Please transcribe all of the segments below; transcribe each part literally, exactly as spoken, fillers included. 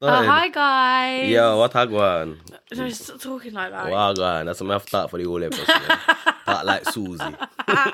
Oh, hi guys. Yo, what hagwan? No, stop talking like that. What hagwan? That's what I have to talk for the whole episode. Talk like Susie. um,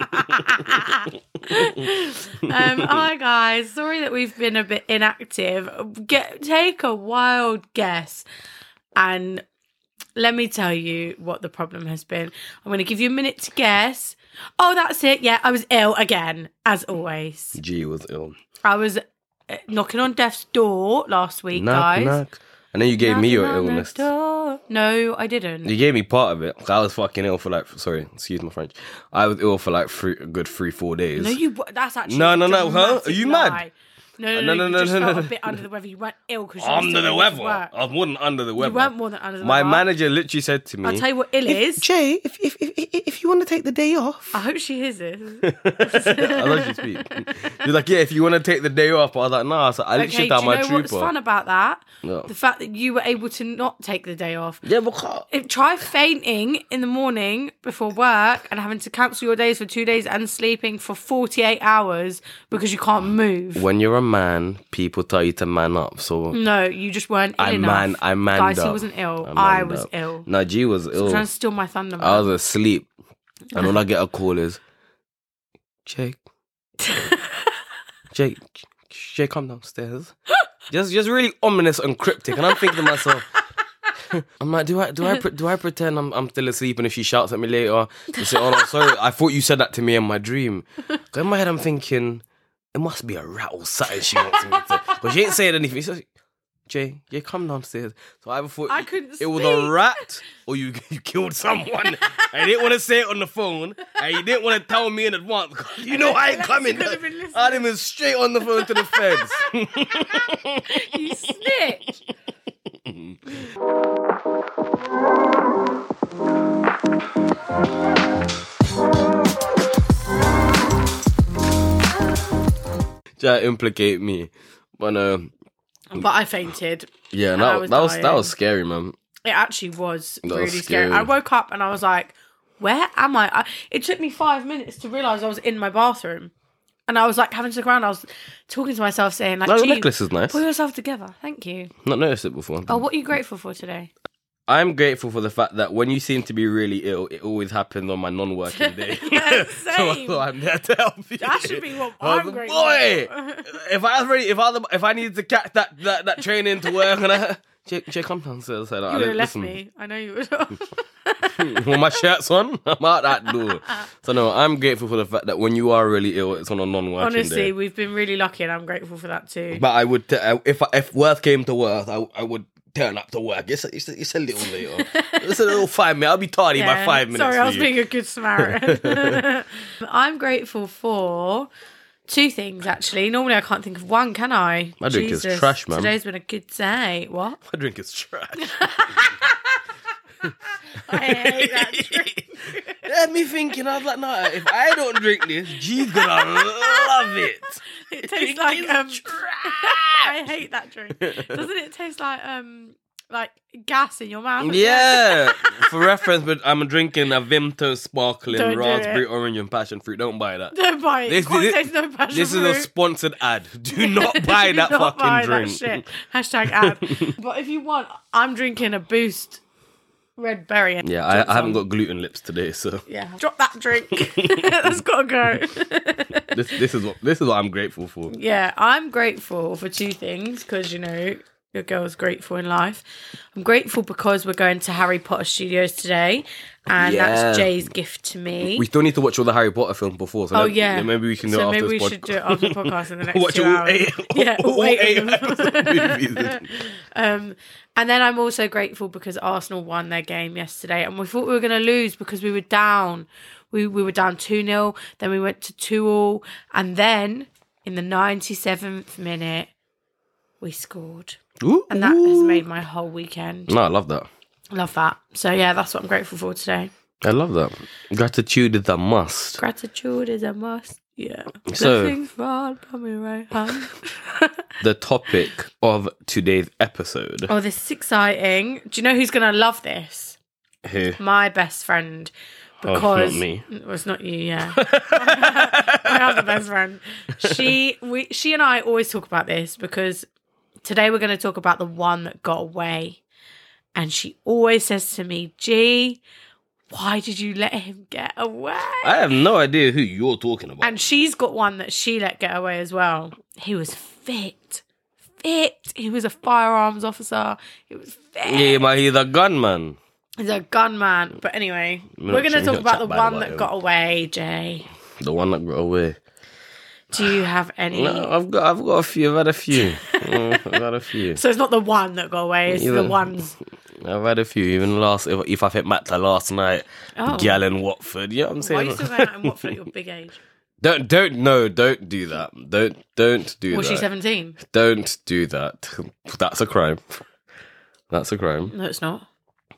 hi guys. Sorry that we've been a bit inactive. Get take a wild guess, and let me tell you what the problem has been. I'm going to give you a minute to guess. Oh, that's it. Yeah, I was ill again, as always. G was ill. I was knocking on death's door last week, knock, guys. Knock. And then you gave Knocking me your on the illness. door. No, I didn't. You gave me part of it. I was fucking ill for like, sorry, excuse my French. I was ill for like three, a good three, four days. No, you. That's actually No, no, a no, huh? dramatic Are you lie. mad? No, no, No, no, no, you no, just no, felt no. a bit under the weather. You weren't ill because you Under were the still weather. able to work. I was more than under the weather. You weren't more than under the My weather. manager literally said to me, I'll tell you what ill is. Jay, if, if, if, if you want to take the day off. I hope she hears this. I love you speak. He's like, yeah, if you want to take the day off. I was like, nah. So I literally Okay, do got you my know trooper. what's fun about that? No. The fact that you were able to not take the day off. Yeah, but If, try fainting in the morning before work and having to cancel your days for two days and sleeping for forty-eight hours because you can't move. when you're a man, people tell you to man up. So No, you just weren't ill I enough. man, I manned Guys, up. he wasn't ill. I I, manned was up. ill. No, G was Stop ill. trying to steal my thunder, man. I was asleep, and all I get a call is, Jake, Jake, Jake, come downstairs. Just, just really ominous and cryptic, and I'm thinking to myself. I'm like, do I do I pre- do I pretend I'm I'm still asleep, and if she shouts at me later, to say, oh no, sorry, I thought you said that to me in my dream. 'Cause in my head, I'm thinking it must be a rat or something she wants me to. But she ain't saying anything. She says, Jay, yeah, come downstairs. So I either thought I couldn't it was speak. a rat or you you killed someone. I didn't want to say it on the phone, and you didn't want to tell me in advance. You know I ain't coming. could've been listening. I didn't straight on the phone to the feds. You snitch. Try to implicate me, but uh, But I fainted. yeah, And I that was that was that dying. was scary, man. It actually was That really was scary. scary. I woke up and I was like, where am I? I? It took me five minutes to realise I was in my bathroom. And I was like having to look around. I was talking to myself saying like, No, the gee, necklace is nice. pull yourself together. Thank you. Not noticed it before. Oh, what are you grateful for today? I'm grateful for the fact that when you seem to be really ill, it always happens on my non-working day. so I Same. thought I'm there to help you. That should be what I was I'm like, grateful boy, for. if I was ready, if I was, if I needed to catch that that, that train into work, and I, Jay, Jay, come downstairs. I, You would have left listen, me. I know you would. when my shirt's on, I'm out that door. So no, I'm grateful for the fact that when you are really ill, it's on a non-working Honestly, day. we've been really lucky and I'm grateful for that too. But I would, t- I- if I, if worst came to worst, I, I would turn up to work. It's a, it's a, it's a little later. It's a little five minutes. I'll be tardy by Yeah. five minutes. Sorry, for I was you. being a good Samaritan. I'm grateful for two things, actually. Normally, I can't think of one, can I? My drink is Jesus, trash, man. Today's been a good day. What? My drink is trash. I hate that drink. Let me thinking. I was like, no, if I don't drink this, G's gonna love it. It tastes like um. I hate that drink. Doesn't it taste like um like gas in your mouth? Yeah. For reference, but I'm drinking a Vimto sparkling Don't do raspberry, it. orange, and passion fruit. Don't buy that. Don't buy it. This- This, this- taste no passion This is fruit. a sponsored ad. Do not buy Do that not fucking buy drink. That shit. Hashtag ad. But if you want, I'm drinking a Boost Red Berry. Yeah, I, I haven't got gluten lips today, so Yeah, drop that drink. That's gotta go. this this is what this is what I'm grateful for. Yeah, I'm grateful for two things because you know your girl's grateful in life. I'm grateful because we're going to Harry Potter Studios today, and Yeah. that's Jay's gift to me. We still need to watch all the Harry Potter films before. So Oh let- yeah, maybe we can do so it after maybe we this should podcast. do it after the podcast in the next Watch two all hours. eight, Yeah, all, all eight, eight of them. episodes of movies. um, and then I'm also grateful because Arsenal won their game yesterday, and we thought we were going to lose because we were down. We we were down two nil, then we went to two all, and then in the ninety-seventh minute we scored, Ooh, and that has ooh. made my whole weekend. No, I love that. Love that. So yeah, that's what I'm grateful for today. I love that. Gratitude is a must. Gratitude is a must. Yeah. So- Blessings fall upon me right hand. The topic of today's episode. Oh, this is exciting. Do you know who's going to love this? Who? My best friend. Oh, Because not me. Well, it's not you, yeah. My other best friend. She we she and I always talk about this because Today we're going to talk about the one that got away. And she always says to me, G, why did you let him get away? I have no idea who you're talking about. And she's got one that she let get away as well. He was fit. Fit. He was a firearms officer. He was fit. Yeah, but he's a gunman. He's a gunman. But anyway, We're we're not going to ch- talk not about chat the bad one about that him. got away, Jay. The one that got away. Do you have any? No, I've got, I've got a few. I've had a few. Mm, I've had a few. So it's not the one that got away. It's Either- the ones. I've had a few. Even last, if, if I think back to last night, Oh. gal in Watford. You know what I'm Why saying? are you still going out in Watford at your big age? Don't, don't, no, don't do that. Don't, don't do Was that. she seventeen? Don't do that. That's a crime. That's a crime. No, it's not.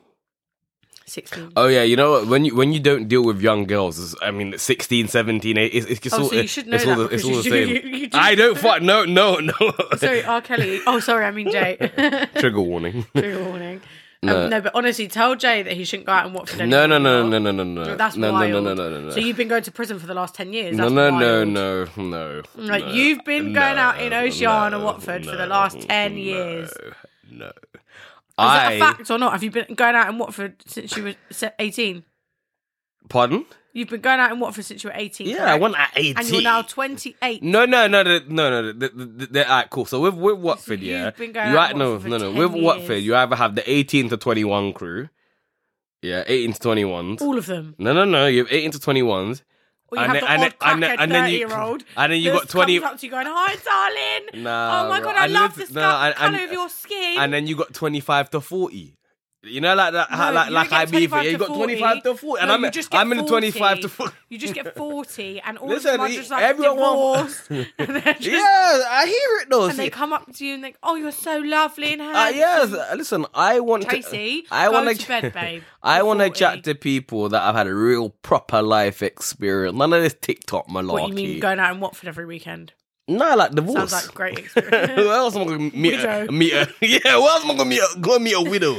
sixteen. Oh yeah, you know what? When you when you don't deal with young girls, it's- I mean, sixteen, seventeen, it's, it's just Oh, all, so you should know it's all that the, it's because all the you- same. you- you just- I don't fuck. No, no, no. Sorry, R. Kelly. Oh, sorry, I mean Jay. Trigger warning. Trigger warning. Um, No. no. but honestly, tell Jay that he shouldn't go out and Watford anymore. No, no, no, no, no, no, no. That's no, wild. no, no, no, no, no. So you've been going to prison for the last ten years. No, That's no, no, wild. no, no. Like no, you've been going no, out in Oceana, no, Watford for the no, last ten no, years. No. Is I. that a fact or not? Have you been going out in Watford since you were se- eighteen? Pardon? You've been going out in Watford since you were eighteen. Yeah, correct? I went at eighteen. And you're now twenty-eight. No, no, no, no, no, no. They're, they're, alright, cool. So with with Watford, you've yeah, been going you out right, in no, Watford no, for no. ten With Watford, years. you either have the eighteen to twenty-one crew, yeah, eighteen to twenty-ones. All of them. No, no, no. You have eighteen to twenty-ones. Or you And have then- the and odd then- and then- crackhead and then you- thirty-year-old. and then you that got twenty comes up to you going, "Hi, darling. Nah, oh my bro. god, I And love the listen- sky- no, and- colour and- of your skin." And then you got twenty-five to forty. You know, like that, No, how, like, you like get I be for twenty-five you. You to got twenty-five to forty, and No, I'm, you just get I'm in the twenty-five to forty. forty. You just get forty, and all Listen, of them are just like everyone divorced. wants- and they're just, Yeah, I hear it though. and they See, come up to you and they, oh, you're so lovely and uh, handsome. yes, uh, listen, I want Tracy, to. I go want to bed, babe. I You're want to forty. chat to people that have had a real proper life experience. None of this TikTok malarkey. What you mean, going out in Watford every weekend? No, like divorce. Sounds like a great experience. Who else am I going to meet? Widow. A, meet a, yeah, who else am I going to meet? A, go and meet a widow.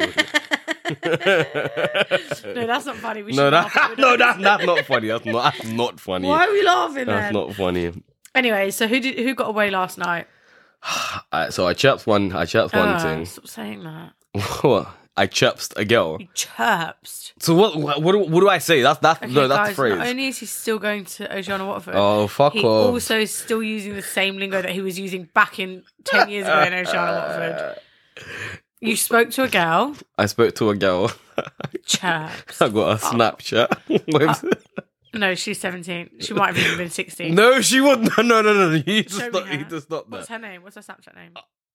No, that's not funny. We no, should that, laugh at no, widows. that, that's not funny. That's not. That's not funny. Why are we laughing That's then? not funny. Anyway, so who did who got away last night? Alright, so I chirped one. I chirped one Ah, thing. Stop saying that. What? I chirped a girl. You chirped. So what? What? What do, what do I say? That's that's Okay, no. That's guys, the phrase. not only is he still going to Oceana Watford, Oh, fuck he off. also is still using the same lingo that he was using back in ten years ago in Oceana Watford. You spoke to a girl, I spoke to a girl. chirps. I got a Snapchat. With- No, she's seventeen. She might have even been sixteen. no, she wouldn't. No, no, no, no. You just Show me stop. her. You just stop What's that. her name? What's her Snapchat name?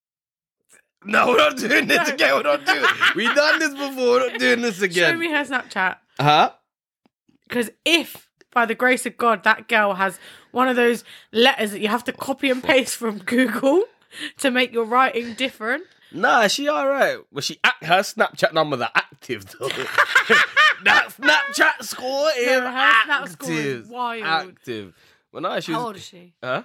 No, we're not doing this No. again. We're not doing. We done this before. We're not doing this Show again. me her Snapchat. Huh? Because if, by the grace of God, that girl has one of those letters that you have to copy and paste from Google to make your writing different. Nah, she all right. But she act, her Snapchat numbers are active though. That Snapchat score is No, her Snap active. score is wild. Active. Well, no, she was. How old is she? Huh?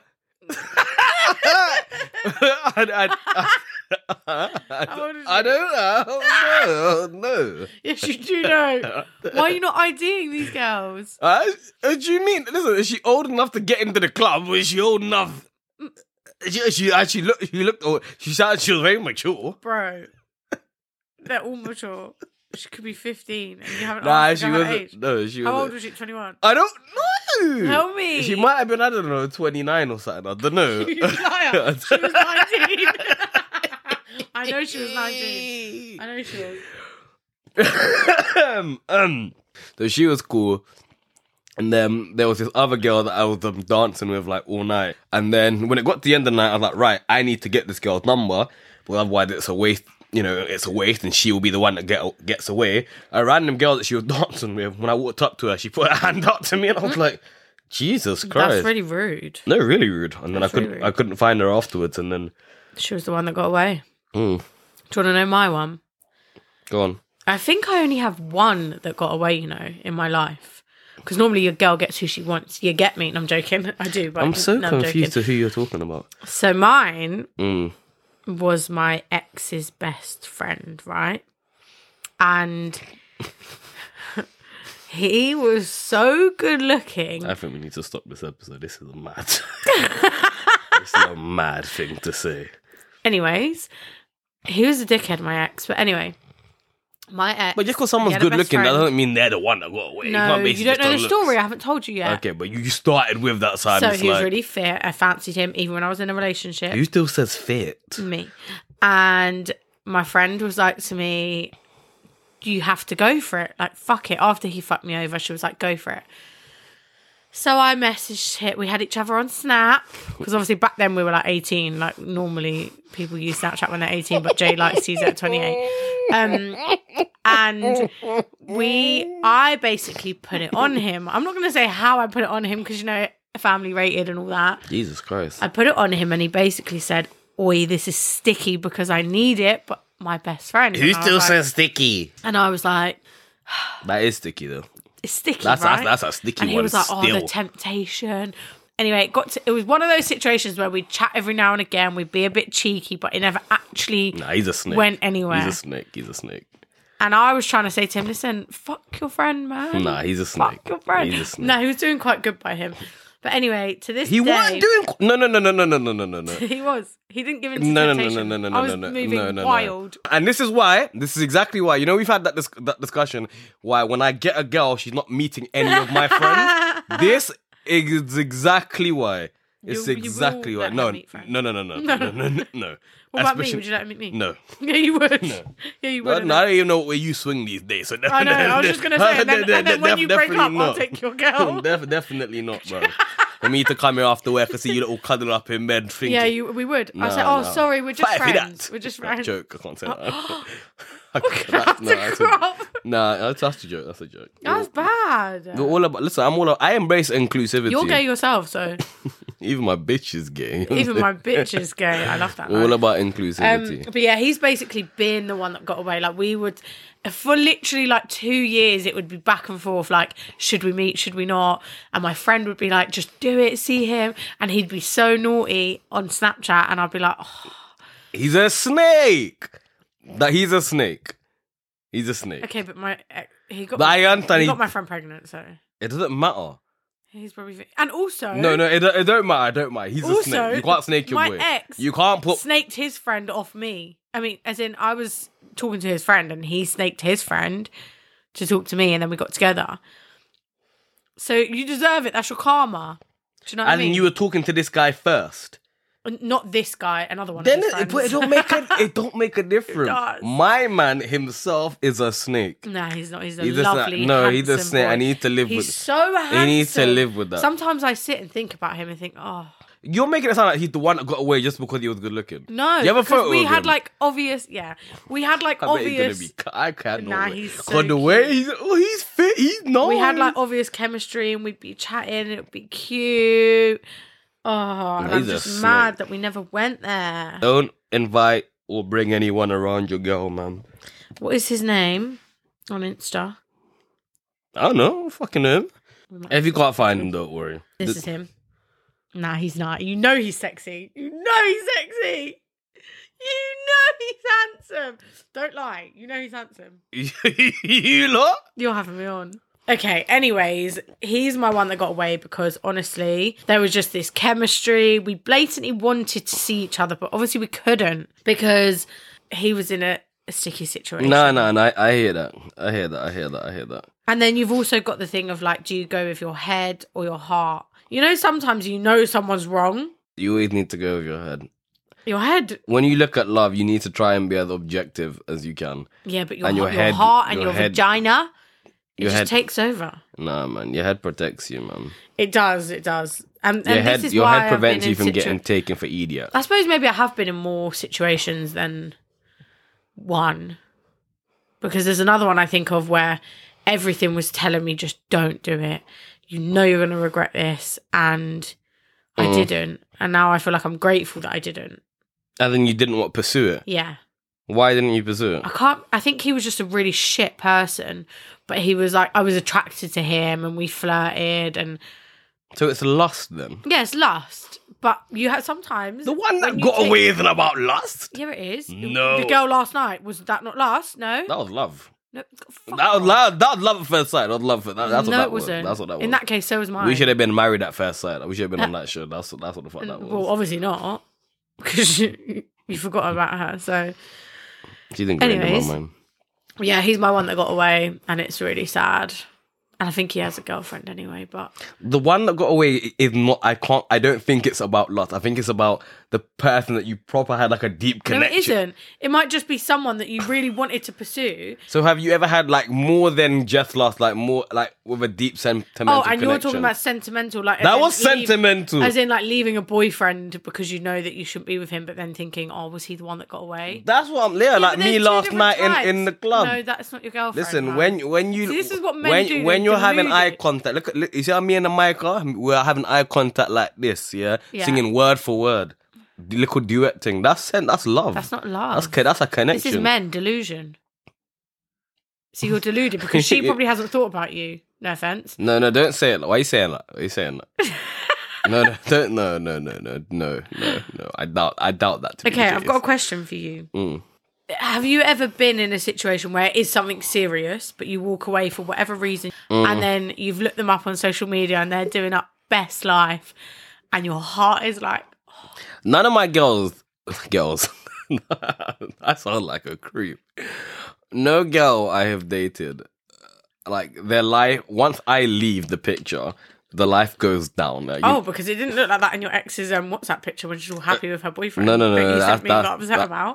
I, I, I, I, How old is I she? don't know. No. Yes, you do know. Why are you not IDing these girls? Uh, what do you mean? Listen, is she old enough to get into the club? Or is she old enough? She, she actually looked. She looked. old. She sounded. She was very mature. Bro, they're all mature. She could be fifteen and you haven't Nah, asked she her wasn't. age. No, she How wasn't. old was she? twenty-one. I don't know. Tell me. She might have been. I don't know, twenty-nine or something. I don't know. You liar. She was nineteen. I know she was nineteen. I know she was. um, um, so she was cool. And then there was this other girl that I was um, dancing with like all night. And then when it got to the end of the night, I was like, right, I need to get this girl's number. But otherwise it's a waste, you know, it's a waste and she will be the one that get, gets away. A random girl that she was dancing with, when I walked up to her, she put her hand up to me and I was like, Jesus Christ. That's really rude. No, really rude. And then That's I couldn't really rude. I couldn't find her afterwards and then... She was the one that got away. Mm, Do you want to know my one? go on. I think I only have one that got away, you know, in my life. Because normally your girl gets who she wants. You get me? And I'm joking. I do. But I'm so no, confused joking. to who you're talking about. So mine Mm. was my ex's best friend, right? And he was so good looking. I think we need to stop this episode. This is mad. This is a mad thing to say. Anyways, he was a dickhead, my ex. But anyway, my ex. But just because someone's he had a good best looking, that friend. doesn't mean they're the one that got away. No, can't you, base it don't just know on the looks. story. I haven't told you yet. Okay, but you started with that side. So it's he was like, really fit. I fancied him even when I was in a relationship. Who still says fit? Me. And my friend was like to me, you have to go for it. Like, fuck it. After he fucked me over, she was like, go for it. So I messaged it. We had each other on Snap. Because obviously back then we were like eighteen. Like normally people use Snapchat when they're eighteen, but Jay likes to use it at twenty-eight. Um, and we, I basically put it on him. I'm not going to say how I put it on him because, you know, family rated and all that. Jesus Christ. I put it on him and he basically said, oi, this is sticky because I need it, but my best friend. Who And I was still like- says sticky? And I was like, That is sticky though. it's sticky, That's right? that's, that's a sticky and he one. was like, oh, still. the temptation. Anyway, it got to, it was one of those situations where we'd chat every now and again, we'd be a bit cheeky, but it never actually Nah, he's a snake. went anywhere. He's a snake. He's a snake. And I was trying to say to him, listen, fuck your friend, man. Nah, he's a snake. Fuck your friend. He's a snake. No, he was doing quite good by him. But anyway, to this He day... wasn't doing. No, no, no, no, no, no, no, no, no, no. He was. He didn't give in to No, no, no, temptation. no, no, no, I was no, no, moving no, no, no. wild. And this is why. This is exactly why. You know, we've had that dis- that discussion. Why when I get a girl, she's not meeting any of my friends. This is exactly why. It's You- you exactly will why. let No, her meet friends. no, no, no, no, no, no, no, no, no. What about me? Especially- Would you let me meet? No. Yeah, you would. No. Yeah, you No, would. no, I don't even know where you swing these days. So I know. I was just gonna say, and then, and then when you break up, Definitely I'll not. take your girl. Def- definitely not, bro. For me to come here after work and see you little cuddle up in bed thinking. Yeah, you. We would. I No, said, "Oh, no. sorry, we're just Fight for friends. that. We're just That's a friends." joke. I can't say that. That's That's- no, a that's a- crop. Nah, that's, that's a joke. That's a joke. That's bad. We're all about. Listen, I'm all. About, I embrace inclusivity. You're gay yourself, so Even my bitch is gay. even my bitch is gay. I love that. We're man. all about Um, inclusivity. but yeah, he's basically been the one that got away. Like we would, for literally like two years, it would be back and forth. Like, should we meet? Should we not? And my friend would be like, just do it, see him. And he'd be so naughty on Snapchat, and I'd be like, oh, He's a snake. That he's a snake. He's a snake. okay, but my ex- he got But my, I understand he he- got my friend pregnant, so It doesn't matter. he's probably and also No, no, it, don't- it don't matter. It don't matter. He's a Also, snake. You can't snake your my boy. ex You can't put. snaked his friend off me. I mean, as in, I was talking to his friend, and he snaked his friend to talk to me, and then we got together. So you deserve it. That's your karma. Do you know what I And mean? you were talking to this guy first. Not this guy, another one. Then of his it, friends. but it don't make a it don't make a difference. does. My man himself is a snake. Nah, he's not. He's a He's a lovely, snake. No, he's a handsome snake. boy. I need to live He's with. so handsome. He needs to live with that. Sometimes I sit and think about him and think, oh You're making it sound like he's the one that got away just because he was good looking. no, You have a because photo we of had him? like obvious, yeah, we had like I bet he's obvious. gonna be. cu- I can't. Nah, know. he's so Cause the way he's oh he's fit. He's not. We had like obvious chemistry, and we'd be chatting, and it'd be cute. Oh, and I'm he's a just snake. mad that we never went there. Don't invite or bring anyone around your girl, man. What is his name on Insta? I don't know. Fucking him. If you can't find him, don't worry. This Th- is him. Nah, he's not. You know he's sexy. You know he's sexy. You know he's handsome. Don't lie. You know he's handsome. you lot? You're having me on. Okay, anyways, he's my one that got away because honestly, there was just this chemistry. We blatantly wanted to see each other, but obviously we couldn't because he was in a, a sticky situation. No, no, no. I, I hear that. I hear that. I hear that. I hear that. And then you've also got the thing of like, do you go with your head or your heart? You know, sometimes you know someone's wrong. You always need to go with your head. Your head. When you look at love, you need to try and be as objective as you can. Yeah, but your, And your your, head- heart and your your, head- vagina, it your just head- takes over. Nah, man. Your head protects you, man. It does, it does. And, Your and head, this is your why head I've prevents been you in from situ- getting taken for idiot. I suppose maybe I have been in more situations than one. Because there's another one I think of where everything was telling me just don't do it. You know you're going to regret this. And I Mm. didn't. And now I feel like I'm grateful that I didn't. And then you didn't want to pursue it. Yeah. Why didn't you pursue it? I can't, I think he was just a really shit person. But he was like, I was attracted to him and we flirted and So it's lust then. yeah, it's lust. But you have sometimes. The one that when you got take- away isn't about lust. Yeah, it is. No. The girl last night, was that not lust? No. That was love. No, fuck That was off. love. That was love at first sight. That was love. That, that's what no, that it was. wasn't. That's what that was. In that case, so was mine. We should have been married at first sight. We should have been on that show. That's that's what the fuck that was. Well, obviously not. Because you, You forgot about her. So, She's ingrained in my anyways, mind. yeah, he's my one that got away, and it's really sad. And I think he has a girlfriend anyway, but The one that got away is not. I can't. I don't think it's about lust. I think it's about the person that you proper had like a deep no, connection. it isn't. It might just be someone that you really wanted to pursue. So have you ever had like more than just lust, like more like with a deep sentimental Oh, and connection? you're talking about sentimental, like That as in was leave- sentimental. as in like leaving a boyfriend because you know that you shouldn't be with him, but then thinking, oh, was he the one that got away? That's what I'm. Yeah, like but me there's two last different night in, types. in the club. No, that's not your girlfriend. Listen, man. when when you See, this is what men when do, when they're you're having eye deluded. contact. Look, at look, you see how me and the Micah, we're having eye contact like this, yeah, Yeah. singing word for word, the little duet thing. That's sen- that's love. That's not love. That's co- that's a connection. This is men delusion. So you're deluded because she probably hasn't thought about you. No offense. No, no, don't say it. Why are you saying that? Why are you saying that? no, no, don't, no, no, no, no, no, no, no. I doubt, I doubt that. To be Okay, the I've case. got a question for you. Mm. Have you ever been in a situation where it is something serious, but you walk away for whatever reason, Mm. and then you've looked them up on social media and they're doing up best life, and your heart is like, None of my girls, girls, I sound like a creep. No girl I have dated, like their life. Once I leave the picture, the life goes down. Like, you- oh, because it didn't look like that in your ex's um, WhatsApp picture when she's all happy with her boyfriend. no, no, no, that no, you that's- sent me and got that's- upset that- about.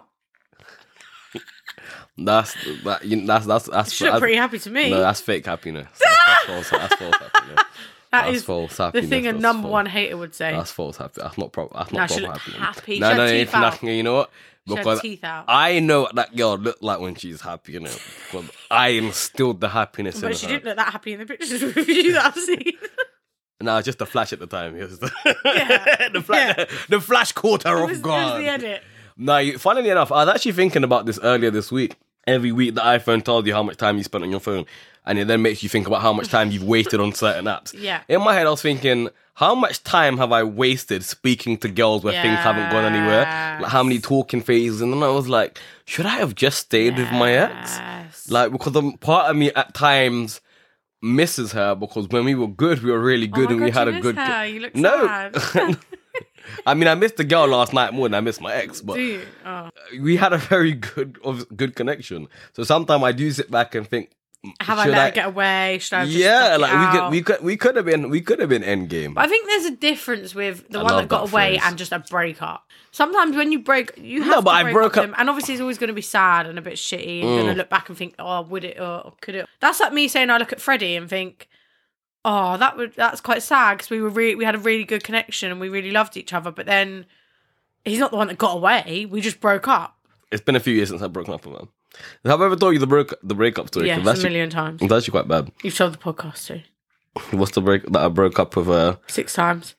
that's that. You, that's that's that's. She looked that's pretty happy to me. No, that's fake happiness. That's, that's false. That's false happiness. that That's is false the happiness. thing a That's number false. one hater would say. That's false happiness. That's not proper. That's No, not she proper looked happiness. happy. She No, had no, teeth if out. nothing, you know what? She had Because teeth out. I know what that girl looked like when she's happy, you know. Because I instilled the happiness in But she her. didn't look that happy in the pictures with you that I've seen. No, just the flash at the time. It was the, Yeah. the, flash, Yeah. the flash caught her It off was, it was guard. the edit. No, you, funnily enough, I was actually thinking about this earlier this week. Every week the iPhone tells you how much time you spent on your phone, and it then makes you think about how much time you've wasted on certain apps. Yeah. In my head, I was thinking, how much time have I wasted speaking to girls where things haven't gone anywhere? Like how many talking phases? And then I was like, should I have just stayed with my ex? Yes. Like, because um, part of me at times misses her because when we were good, we were really good oh my and we God, had you a miss good. her. You look no. sad. I mean, I missed the girl last night more than I missed my ex, but Do you? Oh. we had a very good of good connection. So sometimes I do sit back and think, Have I should let I- her get away? Should I have just yeah, stuck it like we out? could, we could, we could have been, we could have been endgame. But I think there's a difference with the I one love that got that away phrase. and just a breakup. Sometimes when you break, you have No, to but I break broke up, with up- them, and obviously it's always going to be sad and a bit shitty. And you're Mm. going to look back and think, oh, would it or could it? That's like me saying I look at Freddie and think, oh, that would that's quite sad because we were re- we had a really good connection and we really loved each other. But then he's not the one that got away. We just broke up. It's been a few years since I've broken up with him. Have I ever told you the break, the breakup story? 'Cause Yes, that's a million times. It's actually quite bad. You've told the podcast too What's the break that I broke up with? Uh, six times.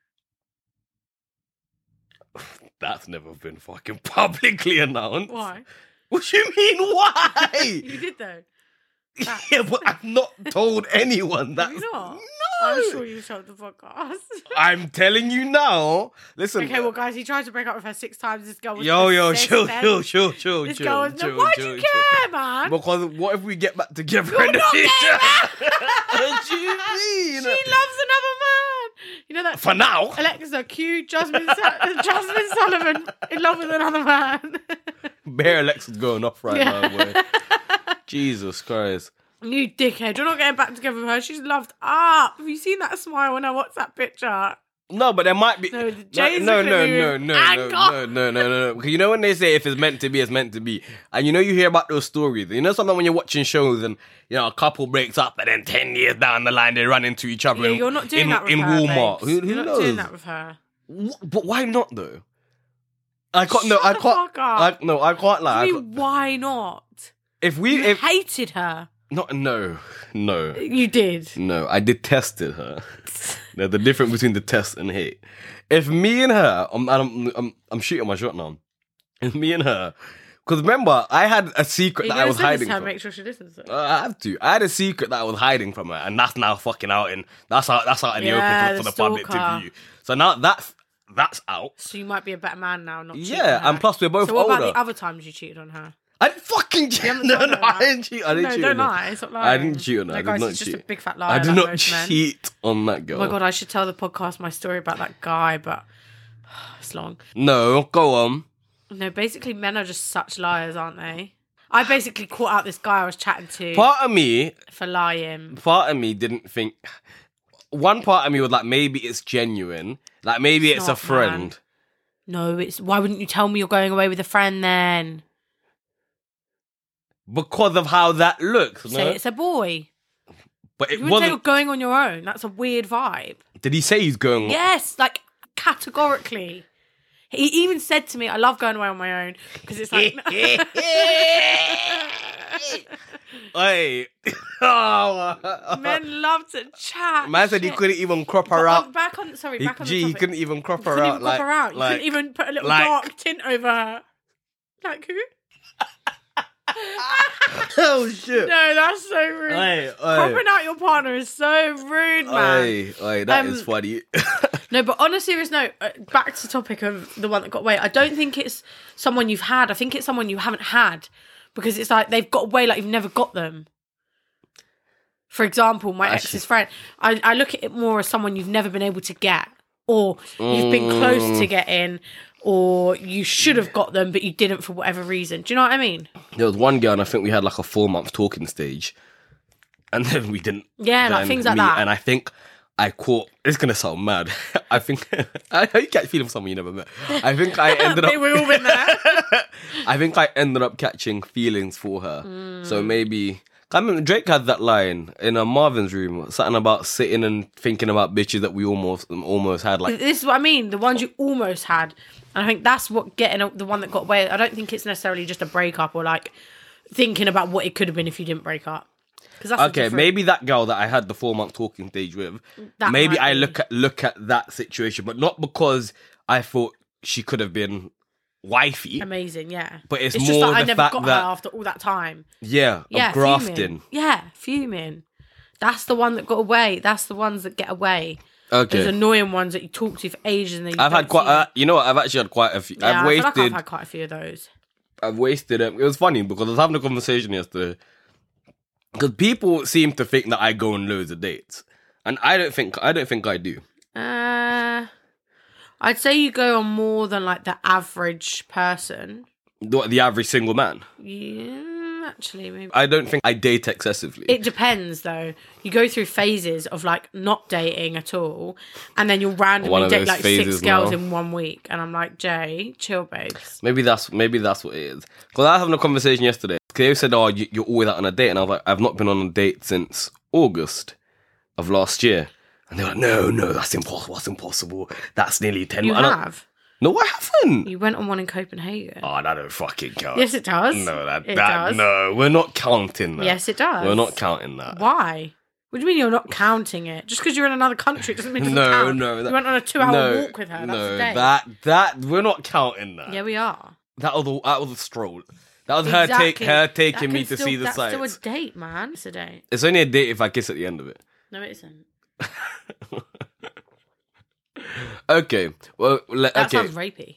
that's never been fucking publicly announced. Why? What do you mean? Why? You did though. That- yeah, but I've not told anyone that. Have you not? No, I'm sure you told the podcast. I'm telling you now. Listen. Okay, well, guys, he tried to break up with her six times. This girl was yo, yo, chill, persistent. chill, chill, chill, This chill, girl was, chill, why do chill, you chill. care, man? Because what if we get back together You're in the not future? getting What do you mean? She loves another man. You know that For now. Alexa, cue Jasmine, Su- Jasmine Sullivan in love with another man. Bear Alexa's going off right Yeah. now, boy. Jesus Christ. You dickhead. You're not getting back together with her. She's loved up. Have you seen that smile in her WhatsApp picture? No, but there might be. No, No, Jay's no, looking no, at me no, with no, anger. no, no, no, no, no. Because you know when they say if it's meant to be, it's meant to be. And you know you hear about those stories. You know sometimes when you're watching shows and you know a couple breaks up and then ten years down the line they run into each other. Yeah, in, you're not doing in, that with in her, Walmart. babes. Who, who You're not knows? doing that with her. Wh- But why not though? I can't. No, Shut I the can't. fuck up. I, no, I can't lie. I I mean, can't- why not? if we, You if hated her. not, no, no, You did. no, I detested her. There's the difference between the test and hate. If me and her, I'm, I'm, I'm, I'm shooting my shot now. If me and her, because remember, I had a secret You're that I gonna was send this hiding to her, from. make sure she listens to it. Uh, I have to. I had a secret that I was hiding from her, and that's now fucking out in. That's out. That's out in the Yeah, open for, for the the public to stalker. view. So now that's that's out. So you might be a better man now, not cheating Yeah, on her. and plus we're both So what older. about the other times you cheated on her? I didn't fucking cheat. haven't No, told no, her I that. didn't cheat. I didn't No, cheat. don't on her. lie. It's not lying. I didn't cheat on her. No, I did guys, not it's just cheat. a big fat lie. I did like not most men. cheat on that girl. Oh my god, I should tell the podcast my story about that guy, but it's long. No, go on. No, basically, men are just such liars, aren't they? I basically caught out this guy I was chatting to Part of me, for lying. part of me didn't think. One part of me was like, maybe it's genuine. Like maybe It's it's, not, a friend. man. No, it's why wouldn't you tell me you're going away with a friend then? Because of how that looks. Say No? it's a boy. But it You wouldn't say you're wasn't. going on your own. That's a weird vibe. Did he say he's going? Yes, like categorically. He even said to me, I love going away on my own because it's like... Hey. Oh. Men love to chat. Man said he shit. couldn't even crop But her on- out. Back on, sorry, He, back on gee, the he topic. couldn't even crop her couldn't out. even crop like, her out. You like, couldn't even put a little like- dark tint over her. Like who? oh shit. No, that's so rude. Oi, oi. Cropping out your partner is so rude, man. Oi, oi, that Um, is funny. No, but on a serious note, uh, back to the topic of the one that got away. I don't think it's someone you've had. I think it's someone you haven't had because it's like they've got away like you've never got them. For example, my Actually- ex's friend, I, I look at it more as someone you've never been able to get, or you've been close Mm. to getting, or you should have got them, but you didn't for whatever reason. Do you know what I mean? There was one girl, and I think we had like a four month talking stage, and then we didn't. Yeah, like then things like meet, that. And I think I caught. It's gonna sound mad. I think I you catch feeling for someone you never met. I think I ended up. We've all been there. I think I ended up catching feelings for her. Mm. So maybe. I remember Drake had that line in a Marvin's room, something about sitting and thinking about bitches that we almost almost had. Like, This is what I mean. The ones you almost had. And I think that's what getting a, the one that got away. I don't think it's necessarily just a breakup or like thinking about what it could have been if you didn't break up. Because that's a okay, different- maybe that girl that I had the four month talking stage with, That maybe might I be. look at look at that situation, but not because I thought she could have been wifey. amazing, yeah. But it's just more that I the never fact got that- her after all that time. Yeah, Yeah, of grafting. Fuming. Yeah, fuming. That's the one that got away. That's the ones that get away. Okay, Those annoying ones that you talk to for ages and then you I've don't had quite. see Uh, you know what? I've actually had quite a few. them. Yeah, I've I feel like wasted. I've had quite a few of those. I've wasted it. It was funny because I was having a conversation yesterday. Because people seem to think that I go on loads of dates, and I don't think I don't think I do. Uh, I'd say you go on more than like the average person. The, the average single man. Yeah, actually, maybe. I don't think I date excessively. It depends, though. You go through phases of like not dating at all, and then you'll One randomly of date those like six phases girls now. in one week, and I'm like, Jay, chill, babes. Maybe that's maybe that's what it is. Because I was having a conversation yesterday. They said, "Oh, you, you're always out on a date," and I was like, "I've not been on a date since August of last year." And they're like, "No, no, that's impossible. That's impossible. That's nearly ten You months." And I- have. No, I haven't. You went on one in Copenhagen. Oh, that don't fucking count. Yes, it does. No, that, It that does. no, we're not counting that. Yes, it does. We're not counting that. Why? What do you mean you're not counting it? Just because you're in another country doesn't mean it doesn't No, count. no, that- you went on a two-hour no, walk with her. That's no, a date. that that we're not counting that. Yeah, we are. That was a, that was a stroll. That was her take Exactly. her That taking can me to still- see the that's sights. still a date, man. It's a date. It's only a date if I kiss at the end of it. No, it isn't. Okay. Well, le- That okay. sounds rapey.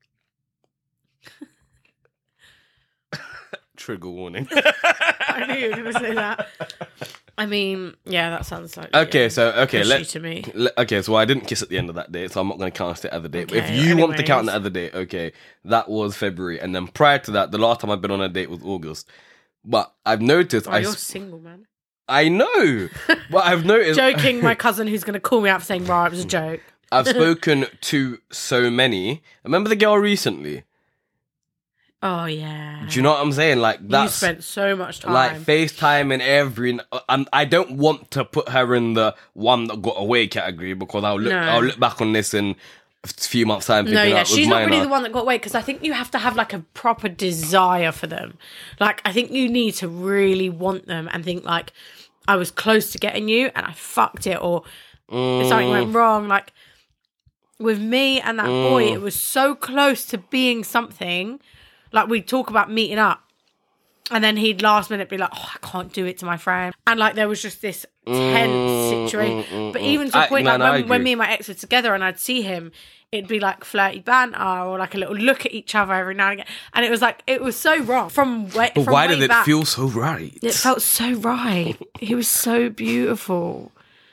Trigger warning. I knew you were going to say that. I mean, yeah, that sounds like Okay, yeah, so okay, pushy let, to me. le- okay, so I didn't kiss at the end of that date, so I'm not going to count it as a date. But if Okay, you want to count anyways. the other date, okay, that was February, and then prior to that, the last time I've been on a date was August. But I've noticed, Oh, I, you're s- single, man. I know, but I've noticed, Joking, my cousin who's going to call me out for saying, right, it was a joke. I've spoken to so many. Remember the girl recently? Oh, yeah. Do you know what I'm saying? Like You that's spent so much time. like FaceTime and every. And I don't want to put her in the one that got away category because I'll look. No. I'll look back on this in a few months' time. No, Thinking, yeah, "Oh, it was she's not mine really now." the one that got away because I think you have to have like a proper desire for them. Like, I think you need to really want them and think like, I was close to getting you and I fucked it, or Mm. something went wrong. Like with me and that boy, Mm. it was so close to being something. Like we'd talk about meeting up, and then he'd last minute be like, "Oh, I can't do it to my friend," and like there was just this tense Mm, situation. mm, mm, but mm. even to I- a point, no, like no, I when, when agree. me and my ex were together, and I'd see him, it'd be like flirty banter or like a little look at each other every now and again, and it was like it was so wrong from way. But from why way did it back. feel so right? It felt so right. He was so beautiful.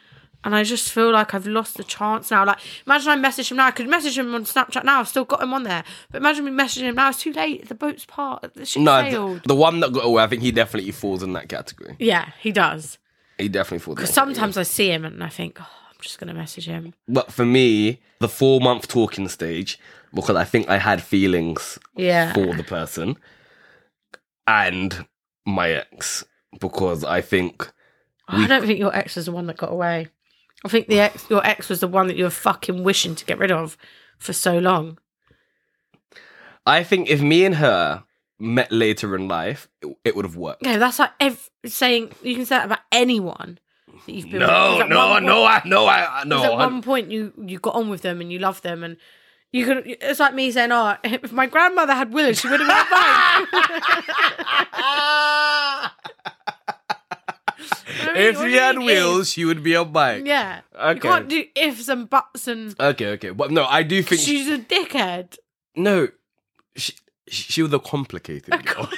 And I just feel like I've lost the chance now. Like, imagine I message him now. I could message him on Snapchat now. I've still got him on there. But imagine me messaging him now. It's too late. The boat's parked. The ship No, sailed. the, the one that got away, I think he definitely falls in that category. Yeah, he does. He definitely falls in that Because sometimes I see him and I think, oh, I'm just going to message him. But for me, the four month talking stage, because I think I had feelings Yeah. for the person, and my ex, because I think Oh, I don't think your ex was the one that got away. I think the ex, your ex was the one that you were fucking wishing to get rid of for so long. I think if me and her met later in life, it, it would have worked. Yeah, that's like ev- saying you can say that about anyone that you've been No, with. no, no, I, no, I, no. At I- one point, you you got on with them and you loved them, and you could. It's like me saying, "Oh, if my grandmother had Willis, she would have been fine." If she had wheels, she would be on bike. Yeah. Okay. You can't do ifs and buts and... Okay, okay. But no, I do think... She's a dickhead. No, she, she was a complicated girl.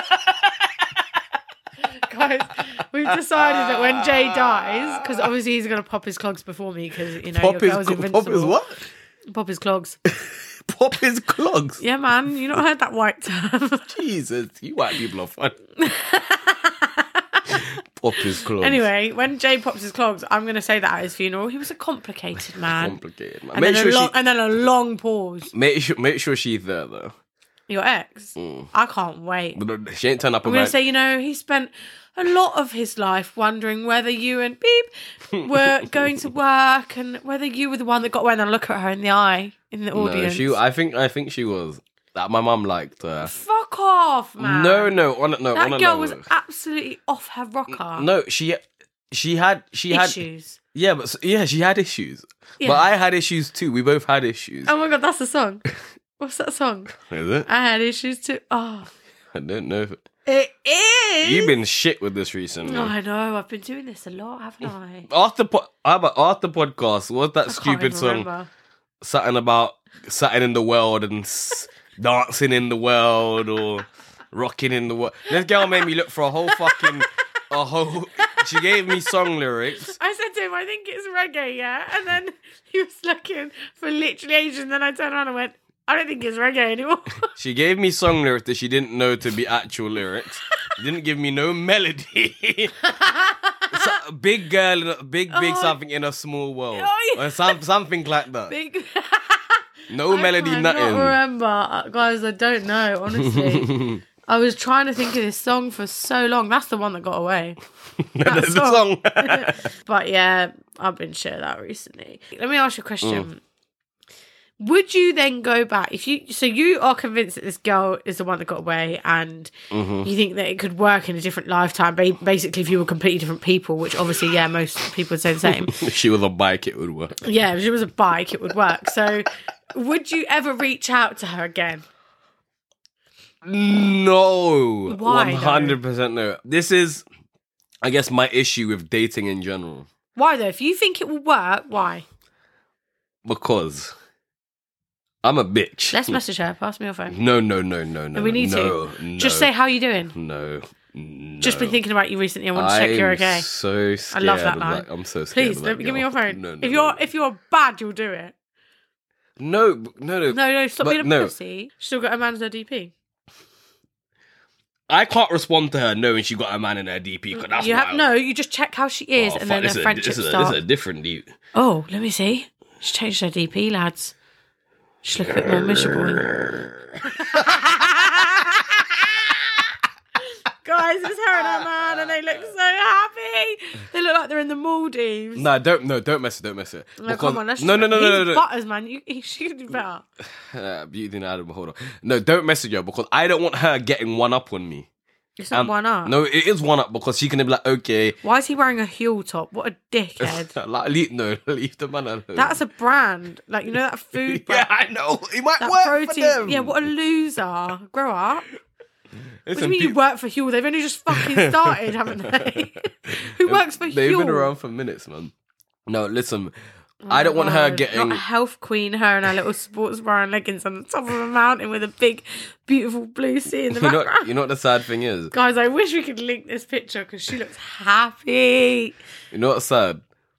Guys, we've decided that when Jay dies, because obviously he's going to pop his clogs before me, because, you know, Pop your his, girl's cl- invincible. pop his what? Pop his clogs. Pop his clogs? Yeah, man. You not heard that white term. Jesus, you white people are fun. Pop his clogs. Anyway, when Jay pops his clogs, I'm going to say that at his funeral. He was a complicated man. Complicated, man. And, Make then sure a long, she... and then a long pause. Make sure, make sure she's there, though. Your ex? I can't wait. But she ain't turned up I'm on going my... to say, you know, he spent a lot of his life wondering whether you and Beep were going to work and whether you were the one that got away, and then look at her in the eye in the No, audience. she, I think I think she was. That my mum liked her. Fuck off, man. No, no, on no, That on a girl no. was absolutely off her rocker. No, she she had she had Issues. yeah, but yeah, she had issues. Yeah. But I had issues too. We both had issues. Oh my god, that's a song. What's that song? Is it? I had issues too. Oh, I don't know. If it... it is. You've been shit with this recently. Oh, I know. I've been doing this a lot, haven't I? After po- how about after podcast, what's that I can't stupid even song? remember. Something about something in the world and s- dancing in the world or rocking in the world. This girl made me look for a whole fucking a whole. She gave me song lyrics. I said to him, I think it's reggae, yeah? And then he was looking for literally ages, and then I turned around and went, I don't think it's reggae anymore. She gave me song lyrics that she didn't know to be actual lyrics. She didn't give me no melody. So, big girl, in a, big, big Oh. something in a small world. Oh, yeah. Or some, something like that. Big... No melody, I nothing. cannot remember. Uh, Guys, I don't know, honestly. I was trying to think of this song for so long. That's the one that got away. That's the song. song. But yeah, I've been sharing that recently. Let me ask you a question. Mm. Would you then go back if you so you are convinced that this girl is the one that got away, and Mm-hmm. you think that it could work in a different lifetime, ba- basically if you were completely different people, which obviously, yeah, most people would say the same. If she was a bike, it would work. Yeah, if she was a bike, it would work. So would you ever reach out to her again? No. Why, though? one hundred percent no. This is, I guess, my issue with dating in general. Why though? If you think it will work, why? Because I'm a bitch. Let's message her. Pass me your phone. No, no, no, no, no. we need no, to. No, Just say how you doing. No. no. Just been thinking about you recently. I want to check you're okay. I'm so I scared. love that of line. that. I'm so scared. Please, of let that me, give me girl. your phone. No, no, if no, you're no. if you're bad, you'll do it. No, no, no. No, no, stop But being a no. pussy. She's still got a man as her D P. I can't respond to her knowing she got a man in her D P. 'Cause that's You have wild. no. You just check how she is, Oh, and fuck, then this a is friendship this is a, starts. This is a different dude. Oh, let me see. She's changed her D P, lads. She's looking a bit more miserable. Guys, it's her and her man, and they look so happy. They look like they're in the Maldives. No, don't no, don't mess it, don't mess it. No, come on, let's no, no, no, no, no, He's no. butters, man. You, he should do better. Uh, beauty and Adam, hold on. No, don't message her because I don't want her getting one up on me. It's not Um, one up. No, it is one up because she can be like, okay, Why is he wearing a heel top? What a dickhead. like, leave, no, leave the man alone. That's a brand. Like, you know that food yeah, brand? I know. He might That work protein. for them. Yeah, what a loser. Grow up. What do Listen, you mean you peop- work for Huel? They've only just fucking started, haven't they? Who works for They've Huel? been around for minutes, man. No, listen, I don't want her God, getting. Not a health queen, her and her little sports bra and leggings on the top of a mountain with a big, beautiful blue sea in the You know, background. you know what the sad thing is? Guys, I wish we could link this picture because she looks happy. You know what's sad?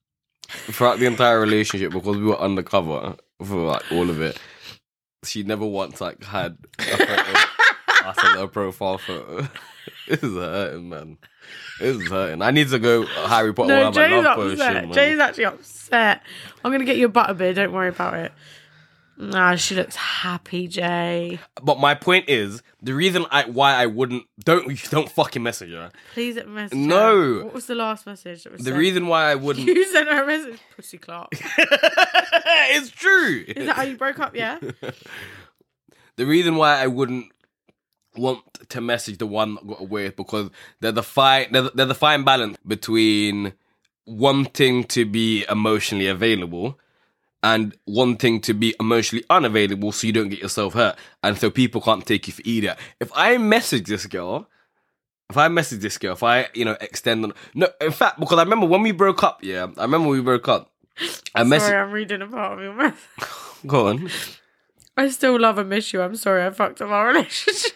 throughout the entire relationship, because we were undercover for like all of it, she never once like had a photo of us as her profile photo. This is hurting, man. This is hurting. I need to go Harry Potter. No, Have my Jay's love upset. potion, man. Jay's actually upset. I'm going to get you a butterbeer. Don't worry about it. Nah, she looks happy, Jay. But my point is, the reason I why I wouldn't don't don't fucking message her. Please don't message No. her. What was the last message that was The sent? reason why I wouldn't. You sent her a message, Pussy Clark. It's true. Is that how you broke up, yeah? The reason why I wouldn't want to message the one that got away is because they're the fine they're, they're the fine balance between wanting to be emotionally available and wanting to be emotionally unavailable so you don't get yourself hurt, and so people can't take you for either. If I message this girl, if I message this girl, if I, you know, extend on... No, in fact, because I remember when we broke up, yeah, I remember when we broke up. I messaged... Sorry, I'm reading a part of your message. Go on. I still love and miss you. I'm sorry I fucked up our relationship.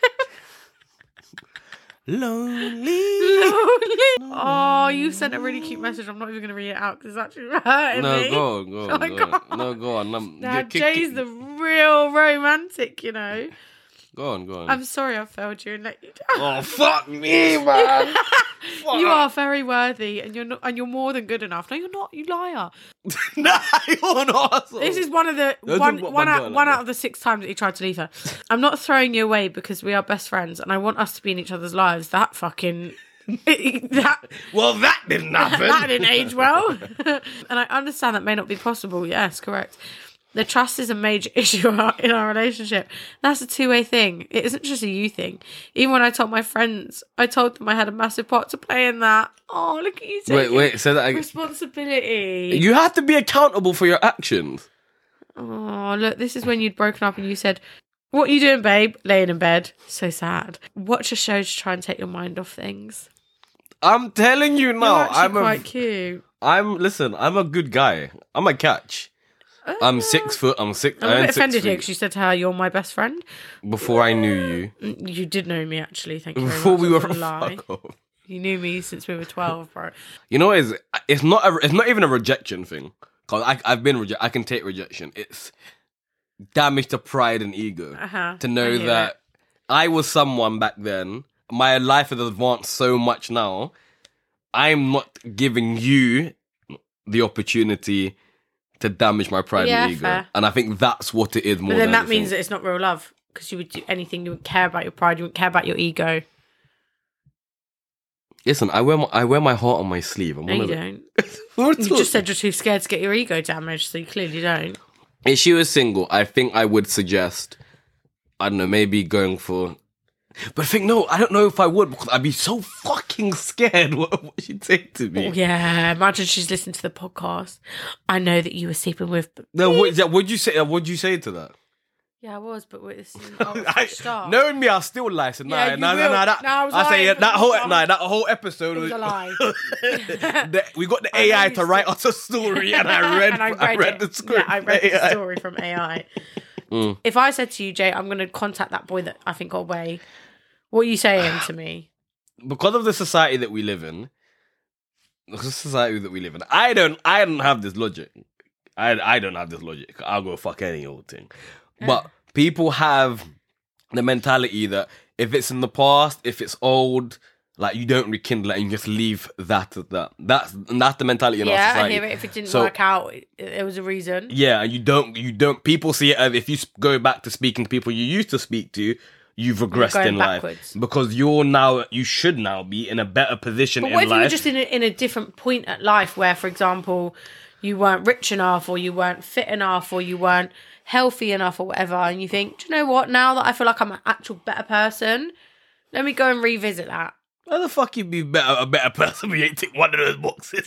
Lonely. Lonely. Oh, you sent a really cute message. I'm not even going to read it out because it's actually hurting No, me. go on, go on. Oh my go on. God. No, go on. I'm, Now, yeah, kick- Jay's kick- the real romantic, you know. Go on, go on. I'm sorry I failed you and let you down. Oh, fuck me, man. Fuck. You are very worthy, and you're not, and you're more than good enough. No, you're not. You liar. Nah, you're an arsehole. This is one of the Don't one talk about one my out, girl like one that. out of the six times that he tried to leave her. I'm not throwing you away because we are best friends, and I want us to be in each other's lives. That fucking that Well, that didn't happen. that didn't age well. And I understand that may not be possible. Yes, correct. The trust is a major issue in our relationship. That's a two-way thing. It isn't just a you thing. Even when I told my friends, I told them I had a massive part to play in that. Oh, look at you Wait, taking wait, say that again. responsibility. You have to be accountable for your actions. Oh, look, this is when you'd broken up and you said, "What are you doing, babe?" Laying in bed. So sad. Watch a show to try and take your mind off things. I'm telling you You're now. actually I'm quite a, cute. I'm listen. I'm a good guy. I'm a catch. I'm six foot. I'm six. I'm I a am bit six offended here feet. because you said to her, "You're my best friend." Before I knew you. Mm, You did know me, actually. Thank you very Before much. we were That's a lie. fuck off. You knew me since we were twelve, bro. You know what it is? It's not. A, it's not even a rejection thing. Cause I, I've been rejected. I can take rejection. It's damage to pride and ego. Uh-huh. To I know hear that it. I was someone back then. My life has advanced so much now. I'm not giving you the opportunity to damage my pride Yeah, and ego. fair. And I think that's what it is more But then than that anything. means that it's not real love because you would do anything. You wouldn't care about your pride. You wouldn't care about your ego. Listen, I wear my, I wear my heart on my sleeve. I'm No, one you of the- don't. What You talk- just said you're too scared to get your ego damaged, so you clearly don't. If she was single, I think I would suggest, I don't know, maybe going for... But I think, no, I don't know if I would, because I'd be so fucking scared what, what she'd say to me. Yeah, imagine she's listened to the podcast. I know that you were sleeping with. No, what, yeah, what'd you say? What'd you say to that? Yeah, I was, but this is oh, I, start. knowing me, I'll still lie. So, nah, Yeah, you nah, nah, will. nah, that, No, I was I say lying yeah, for that the whole, whole nah, that whole episode It was a lie. the- we got the I A I know to you write said- us a story, and I read, and I I read, read it. the script. Yeah, I read A the I. story from A I. Mm. If I said to you, Jay, I'm going to contact that boy that I think got away, what are you saying to me? Because of the society that we live in, the society that we live in, I don't, I don't have this logic. I, I don't have this logic. I'll go fuck any old thing. But people have the mentality that if it's in the past, if it's old, like you don't rekindle it and you just leave that at that. That's that's the mentality in our Yeah, I society. hear it. If it didn't So- work out, it, it was a reason. Yeah, and you don't, you don't. People see it as if you s- go back to speaking to people you used to speak to, you've regressed going in backwards. life because you're now, you should now be in a better position But in what if life. you were just in a, in a different point at life where, for example, you weren't rich enough or you weren't fit enough or you weren't healthy enough or whatever, and you think, do you know what, now that I feel like I'm an actual better person, let me go and revisit that. How the fuck you be better, a better person when you ain't tick one of those boxes?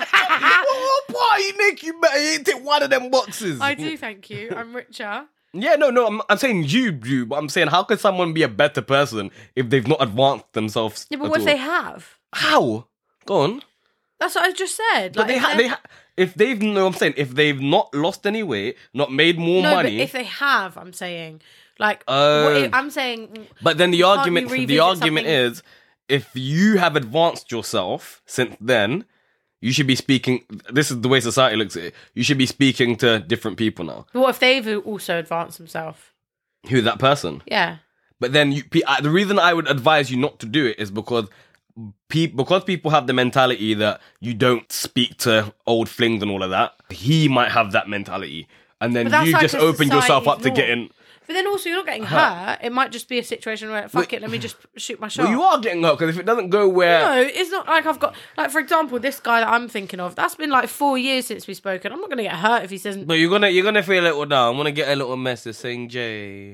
What part you make you better? You ain't tick one of them boxes. I do, thank you. I'm richer. Yeah, no, no. I'm, I'm saying you do, but I'm saying how can someone be a better person if they've not advanced themselves? Yeah, but at what if all? they have? How? Go on. That's what I just said. But Like, they, if ha- they're- they ha- if they've no, I'm saying if they've not lost any weight, not made more no, money. but if they have, I'm saying, like, Oh. what if- I'm saying, But then the Can't argument, you the revisit argument something- is, if you have advanced yourself since then, You should be speaking. This is the way society looks at it. You should be speaking to different people now. But what if they've also advanced themselves? Who's that person? Yeah. But then you, the reason I would advise you not to do it is because pe- because people have the mentality that you don't speak to old flings and all of that. He might have that mentality, and then you like just open yourself up to norm. getting. But then also, you're not getting hurt. It might just be a situation where, fuck but, it, let me just shoot my shot. Well, you are getting hurt because if it doesn't go where... No, it's not like I've got... Like, for example, this guy that I'm thinking of, that's been like four years since we've spoken. I'm not going to get hurt if he says... But you're going to you're gonna feel a little down. I'm going to get a little message saying, Jay...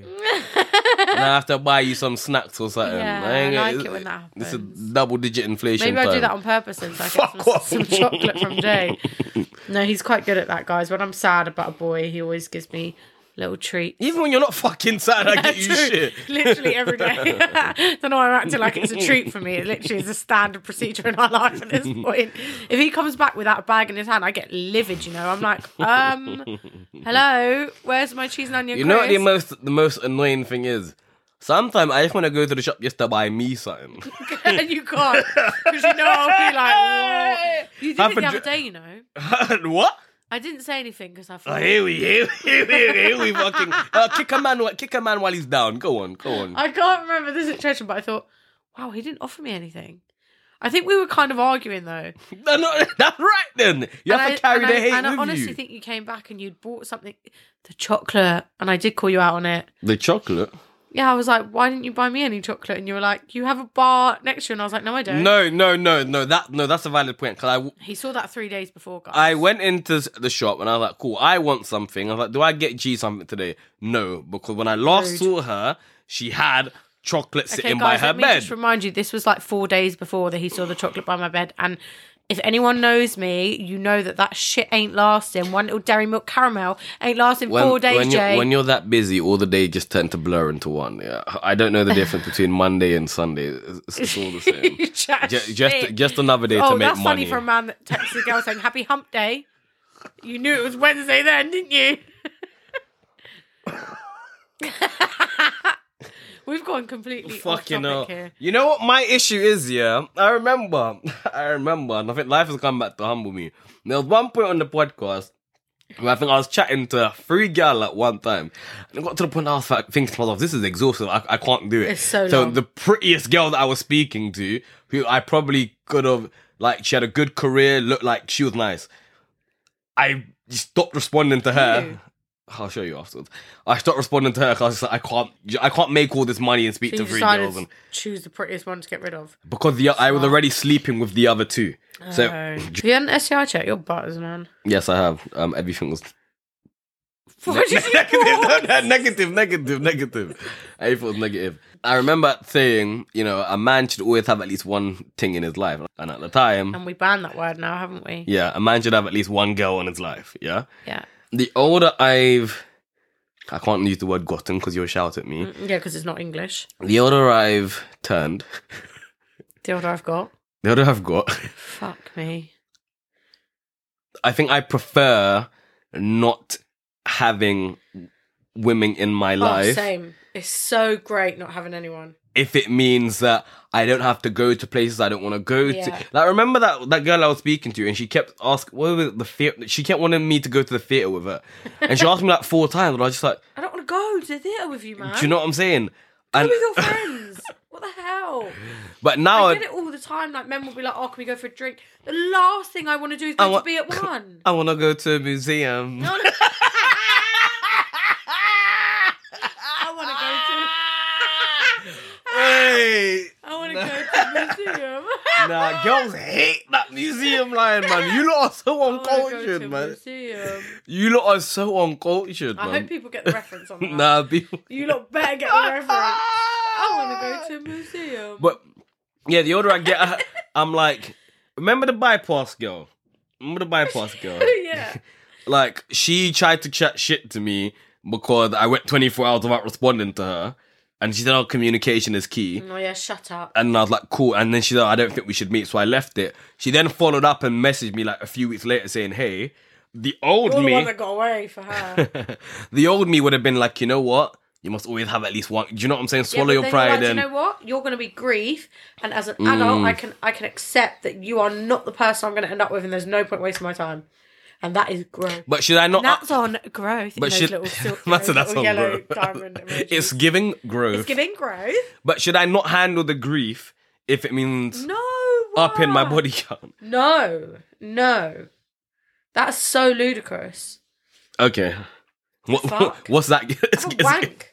and I have to buy you some snacks or something. Yeah, I, ain't I like gonna, it when that happens. It's a double-digit inflation Maybe I time. do that on purpose and so I get some, some chocolate from Jay. No, he's quite good at that, guys. When I'm sad about a boy, he always gives me... little treat. Even when you're not fucking sad, I get you True. shit. Literally every day. Don't know why I'm acting like it's a treat for me. It literally is a standard procedure in our life at this point. If he comes back without a bag in his hand, I get livid, you know. I'm like, um, hello, where's my cheese and onion You know what the crisp? most the most annoying thing is? Sometimes I just want to go to the shop just to buy me something. And you can't. Because you know I'll be like, what? You did Have it a the other dr- day, you know. What? I didn't say anything because I Oh, thought... here we, here we, here we, here we fucking... Uh, kick a man, kick a man while he's down. Go on, go on. I can't remember the situation, but I thought, wow, he didn't offer me anything. I think we were kind of arguing, though. No, no, that's right then. You And have I- to carry and the I, hate And I with honestly you. think you came back and you'd bought something, the chocolate, and I did call you out on it. The chocolate? Yeah, I was like, why didn't you buy me any chocolate? And you were like, you have a bar next to you. And I was like, no, I don't. No, no, no, no. That no, that's a valid point. Because I, He saw that three days before, guys. I went into the shop and I was like, cool, I want something. I was like, do I get G something today? No, because when I last Rude. saw her, she had chocolate Okay, sitting guys, by her let me bed. just remind you, this was like four days before that he saw the chocolate by my bed. And if anyone knows me, you know that that shit ain't lasting. One little Dairy Milk caramel ain't lasting when, four days, when you're, Jay. when you're that busy, all the days just tend to blur into one. Yeah, I don't know the difference between Monday and Sunday. It's, it's all the same. You chat just, shit. just, just another day oh, to make that's money. funny for a man that texted a girl saying happy hump day. You knew it was Wednesday then, didn't you? We've gone completely Fucking off hell. topic here. You know what my issue is, yeah? I remember, I remember, and I think life has come back to humble me. There was one point on the podcast where I think I was chatting to three gal at one time. And it got to the point I was like, thinking to myself, this is exhausting. I, I can't do it. It's so So long. the prettiest girl that I was speaking to, who I probably could have, like, she had a good career, looked like she was nice. I stopped responding to her. Who? I'll show you afterwards. I stopped responding to her because I was just like, I can't, I can't make all this money and speak So to you three decided girls, to and choose the prettiest one to get rid of. because the I was already sleeping with the other two. So Oh. Have you had an S T I check? You're butters, man. yes, I have. Um, everything was What did you negative, pause? no, no, negative, negative, negative. Everything was negative. I remember saying, you know, a man should always have at least one thing in his life, and at the time, And we banned that word now, haven't we? yeah, a man should have at least one girl in his life. Yeah. Yeah. The older I've, I can't use the word gotten because you'll shout at me. Mm, Yeah, because it's not English. The older I've turned, The older I've got. the older I've got, Fuck me. I think I prefer not having women in my Oh, life same. It's so great not having anyone. if it means that I don't have to go to places I don't want to go Yeah. to. Like, remember that that girl I was speaking to, and she kept asking, what was it, the theater? She kept wanting me to go to the theater with her, and she asked me like four times, and I was just like, I don't want to go to the theatre with you, man. do you know what I'm saying? Go And with your friends. What the hell? but now I get it all the time. Like, men will be like, oh, can we go for a drink? The last thing I want to do is go I wa- to be at one. I want to go to a museum. No, no. I want to go to... Hey. I want to go to the museum. Nah, girls hate that museum line, man. You lot are so I wanna go to uncultured, a man. museum. You lot are so uncultured, I man. hope people get the reference on that. Nah, people. You lot better get the reference. I want to go to a museum. But yeah, the older I get, I'm like, remember the bypass girl? Remember the bypass girl? Yeah. Like, she tried to chat shit to me because I went twenty-four hours without responding to her. And she said, oh, communication is key. Oh, yeah, shut up. And I was like, cool. And then she said, I don't think we should meet. So I left it. She then followed up and messaged me like a few weeks later saying, hey, the old You're the me, one that got away for her. the old me would have been like, you know what? you must always have at least one. Do you know what I'm saying? Yeah, Swallow but your then you're pride like, do you and know what? You're going to be grief, and as an adult, I can I can accept that you are not the person I'm going to end up with, and there's no point wasting my time. And that is growth. But should I not? And that's on growth. But in should those little, sil- that's, those that's little on yellow growth. diamond emojis. It's giving growth. It's giving growth. But should I not handle the grief if it means No. up in my why? body count? No. No. That's so ludicrous. Okay. What, Fuck. what's that? It's, Have a it's- wank.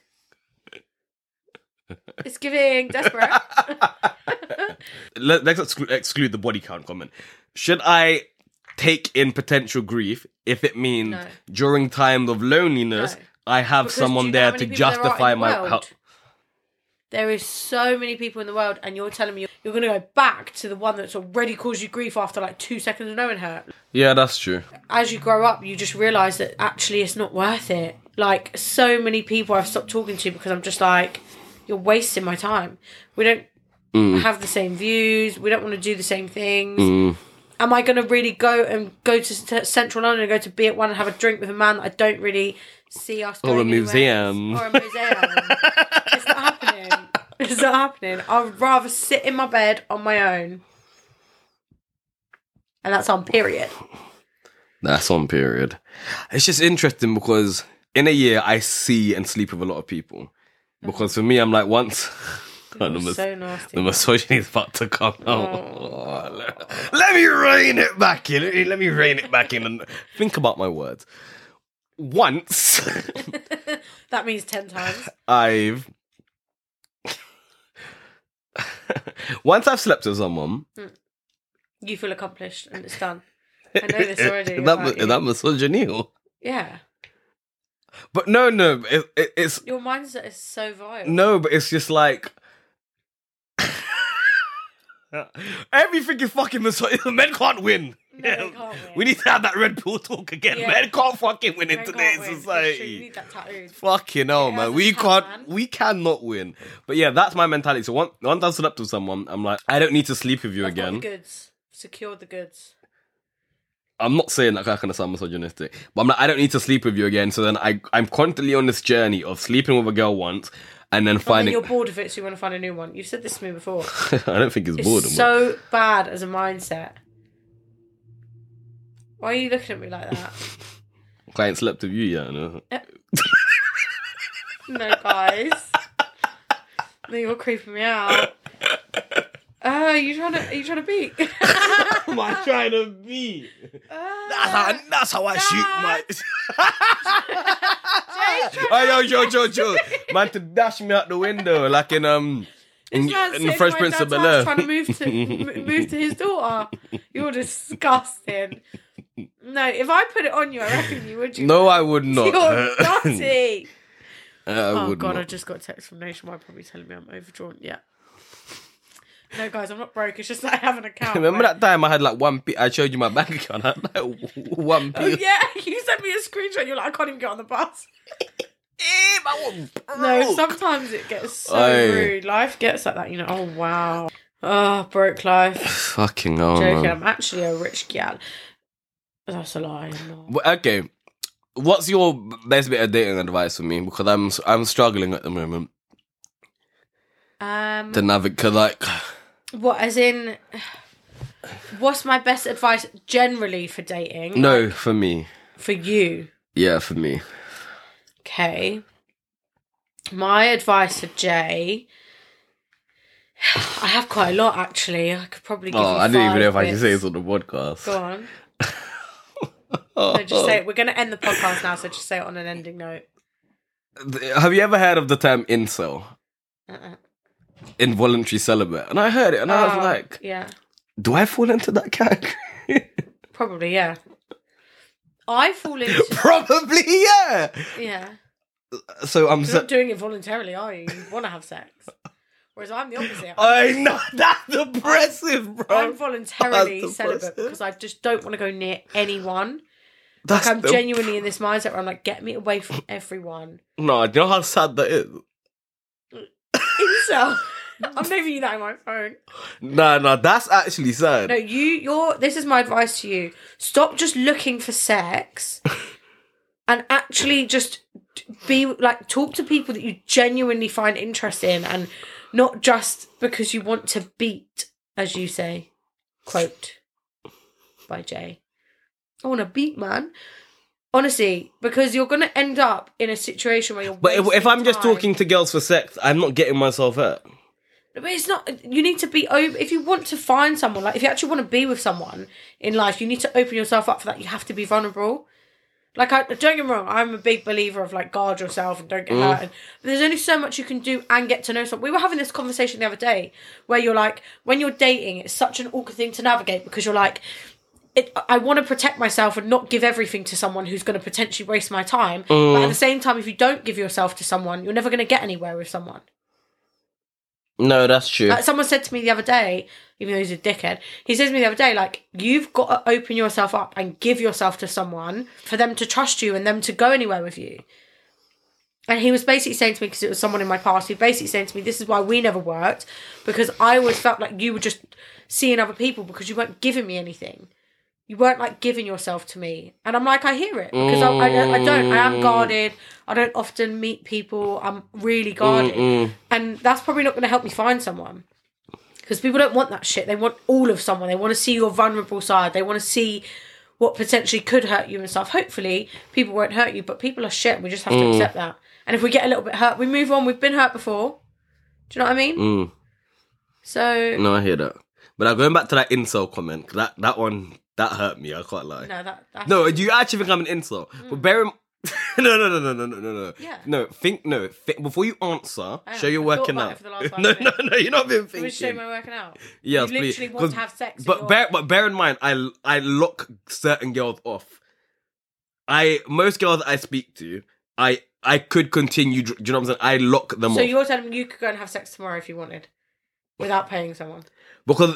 It's giving desperate. Let, let's exclude, exclude the body count comment. Should I take in potential grief if it means No. during times of loneliness No. I have Because do someone you know there how to many people there are justify in the my world? help? There is so many people in the world, and you're telling me you're going to go back to the one that's already caused you grief after like two seconds of knowing her. Yeah, that's true. As you grow up, you just realise that actually it's not worth it. Like, so many people I've stopped talking to because I'm just like, you're wasting my time. We don't Mm. have the same views. We don't want to do the same things. Mm. Am I going to really go and go to St- Central London and go to Be At One and have a drink with a man that I don't really see us Or going a anywhere? museum. Or a museum. It's not happening. It's not happening. I'd rather sit in my bed on my own. And that's on period. That's on period. It's just interesting because in a year I see and sleep with a lot of people. Because for me, I'm like, once... God, the, mis- so nasty. the misogyny is about to come out. Oh, let, let me rein it back in. Let me, let me rein it back in and think about my words. Once That means ten times. I've... Once I've slept with someone... You feel accomplished and it's done. I know this already. Is that, about you. is that misogyny? Yeah. But no, no, it, it, it's... Your mindset is so vile. No, but it's just like... Everything is fucking misogyny. Men can't win. No, they can't win. We need to have that Red Pill talk again. Yeah. Men can't fucking win in Men today's can't win. It's true, society. you need that tattooed. Fucking hell, It man. has We a can't, tan. we cannot win. But yeah, that's my mentality. So once, once I've slept with someone, I'm like, I don't need to sleep with you I've got again. the goods. Secured the goods. I'm not saying that kind of sound misogynistic, but I'm like, I don't need to sleep with you again. So then I, I'm constantly on this journey of sleeping with a girl once and then And then finding. you're bored of it, so you want to find a new one. You've said this to me before. I don't think it's, It's boredom. so bad as a mindset. Why are you looking at me like that? Client slept with you, yeah. No? No, guys. No, you're creeping me out. Oh, uh, you trying to? Are you trying to beat? Am I trying to be? Uh, That's how, that's how I Dad. shoot my. Oh, yo, yo, yo, yo. Man, to dash me out the window like in um in, This man's in the sitting Fresh in my Prince of dad's Bel house Air. trying to move to m- move to his daughter. You're disgusting. No, if I put it on you, I reckon you would. You No, I would not. You're nutty. I Oh would god, not. I just got a text from Nationwide probably telling me I'm overdrawn. Yeah. No, guys, I'm not broke. It's just that I have an account. Remember where- that time I had like one p? I showed you my bank account. I had like one p. Oh yeah, you sent me a screenshot. You're like, I can't even get on the bus. Eh, No, sometimes it gets so Aye. rude. Life gets like that, you know. Oh wow. Oh, broke life. Fucking hell, Joking. man. I'm actually a rich gal. That's a lie. I'm not. Well, okay, what's your best bit of dating advice for me? Because I'm I'm struggling at the moment Um, to navigate. Like, what? As in, what's my best advice generally for dating? no, Like, for me, for you. yeah, for me. Okay. My advice for Jay. I have quite a lot actually. I could probably give Oh, you I didn't even know if five I should say bits. this on the podcast. Go on. No, just say it. We're going to end the podcast now, so just say it on an ending note. Have you ever heard of the term incel? Uh-uh. Involuntary celibate. And I heard it and I Oh, was like, yeah, do I fall into that category? probably, yeah. I fall into, Probably, yeah. yeah. So I'm You're so, not doing it voluntarily, are you? You want to have sex. Whereas I'm the opposite. I know, that's depressive, bro. I'm voluntarily That's celibate depressing. because I just don't want to go near anyone. That's Like I'm the- genuinely in this mindset where I'm like, get me away from everyone. No, do you know how sad that is? Incel. I'm leaving you that on my phone. Nah, nah, that's actually sad. No, you, you're. This is my advice to you. Stop just looking for sex, and actually just be like talk to people that you genuinely find interest in, and not just because you want to beat, as you say. Quote by Jay. I want to beat, man. Honestly, because you're going to end up in a situation where you're. But if, if I'm time. just talking to girls for sex, I'm not getting myself hurt. But it's not. You need to be open. If you want to find someone, like if you actually want to be with someone in life, you need to open yourself up for that. You have to be vulnerable. Like, I don't get me wrong, I'm a big believer of, like, guard yourself and don't get Mm. hurt. And there's only so much you can do and get to know someone. We were having this conversation the other day where you're like, when you're dating, it's such an awkward thing to navigate because you're like, it, I want to protect myself and not give everything to someone who's going to potentially waste my time. Mm. But at the same time, if you don't give yourself to someone, you're never going to get anywhere with someone. No, that's true. Like someone said to me the other day, even though he's a dickhead, he says to me the other day, like, you've got to open yourself up and give yourself to someone for them to trust you and them to go anywhere with you. And he was basically saying to me, because it was someone in my past, he basically saying to me, this is why we never worked, because I always felt like you were just seeing other people because you weren't giving me anything. You weren't, like, giving yourself to me. And I'm like, I hear it. Because I, I, I don't. I am guarded. I don't often meet people. I'm really guarded. Mm-mm. And that's probably not going to help me find someone. Because people don't want that shit. They want all of someone. They want to see your vulnerable side. They want to see what potentially could hurt you and stuff. Hopefully, people won't hurt you. But people are shit. We just have to Mm. accept that. And if we get a little bit hurt, we move on. We've been hurt before. Do you know what I mean? Mm. So... No, I hear that. But now going back to that incel comment, 'cause that, that one... That hurt me, I can't lie. No, that... That's... No, do you actually think I'm an insult? Mm. But bear in... no, no, no, no, no, no, no, no. Yeah. No, think... No, think, before you answer, I show know, you're I thought working about out. it for the last five no, no, minutes. no, you're not been Can we thinking. show my working out? Yes, you please. literally want to have sex. But you're- bear, but bear in mind, I, I lock certain girls off. I... Most girls I speak to, I... I could continue, do you know what I'm saying? I lock them So off. you're telling me you could go and have sex tomorrow if you wanted, without paying someone? Because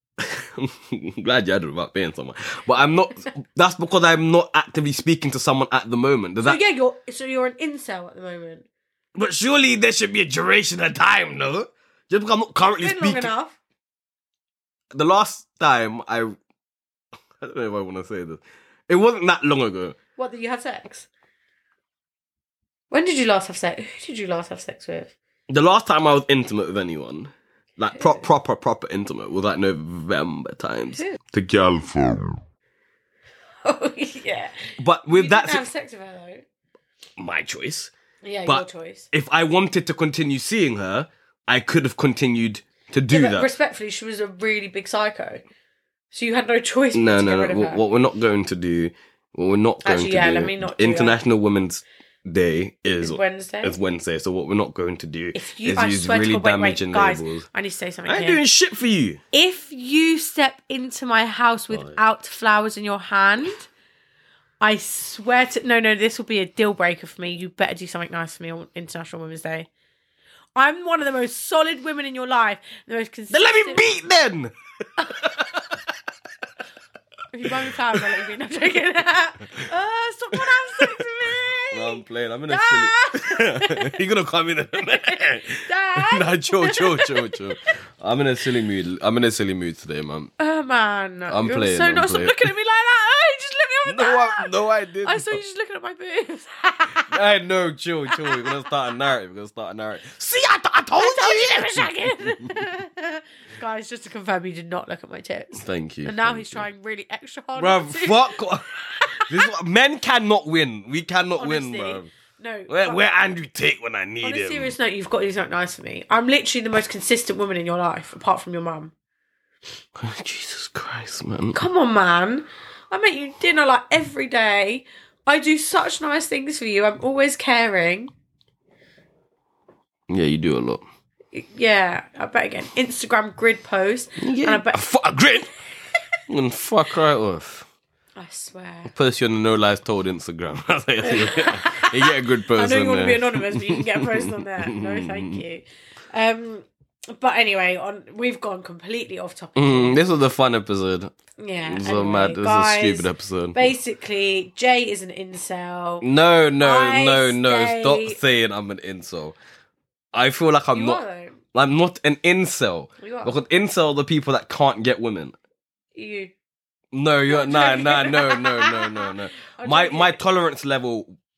I'm glad you had it without paying someone. But I'm not. That's because I'm not actively speaking to someone at the moment. Does So that? yeah, you're so you're an incel at the moment. But surely there should be a duration of time, no? Just because I'm not currently It's been long speaking. enough. The last time I, I don't know if I want to say this. It wasn't that long ago. What, that you had sex? When did you last have sex? Who did you last have sex with? The last time I was intimate with anyone, like pro- proper, proper intimate, was like November times. Who? The girl from. Oh yeah. But with You that, didn't have sex with her though. my choice. Yeah, But your choice. If I wanted to continue seeing her, I could have continued to do Yeah, but that. respectfully, she was a really big psycho. So you had no choice but No, to no, get no. rid of What, her. what we're not going to do, what we're not going Actually, to yeah, do. let me not do International Women's Day is It's Wednesday. Is Wednesday. So what we're not going to do If you, is I use swear really to God, wait, wait, damaging guys, labels. I need to say something I ain't here. doing shit for you. If you step into my house without flowers in your hand, I swear to... No, no, this will be a deal breaker for me. You better do something nice for me on International Women's Day. I'm one of the most solid women in your life. The most consistent... Then let me beat then. If you buy me flowers, I'll let you beat. No, I'm joking. uh, stop trying to have sex with me! No, I'm playing. I'm in a Dad! silly... You're going to come in and... Dad! Nah, chill, chill, chill, chill. I'm in a silly mood. I'm in a silly mood today, man. Oh, man. I'm You're playing, so I'm not... Stop playing. looking at me like that. Oh, you just let me on with No, that. I, no, I didn't. I saw you just looking at my boobs. I know, chill, chill. We're gonna start a narrative. We're gonna start a narrative. See, I, I told I told you never shagging. Guys, just to confirm, he did not look at my tits. Thank you. And now thank he's you. trying really extra hard. Bruv, not to. fuck. off. This is what, men cannot win. We cannot Honestly, win, bruv. No. Where, but where Andrew Tate when I need on a him? serious note, you've got to do something nice for me. I'm literally the most consistent woman in your life, apart from your mum. Jesus Christ, man. Come on, man. I make you dinner like every day. I do such nice things for you. I'm always caring. Yeah, you do a lot. Yeah, I bet again. Instagram grid post. Yeah. And I bet. Fuck a grit. And fuck right off. I swear. Post you on the No Lies Told Instagram. you, get, you get a good post I know on you want to there. be anonymous, but you can get a post on there. No, thank you. Um, but anyway, on we've gone completely off topic. Mm, this was a fun episode. Yeah, This was anyway, a mad. This guys, was a stupid episode. Basically, Jay is an incel. No, no, I no, no. stay- Stop saying I'm an incel. I feel like I'm You not. are, though. I'm not an incel. You are. Because incel are the people that can't get women. You. No, you're I'm nah, joking. nah, no, no, no, no, no. I'm My joking. my tolerance level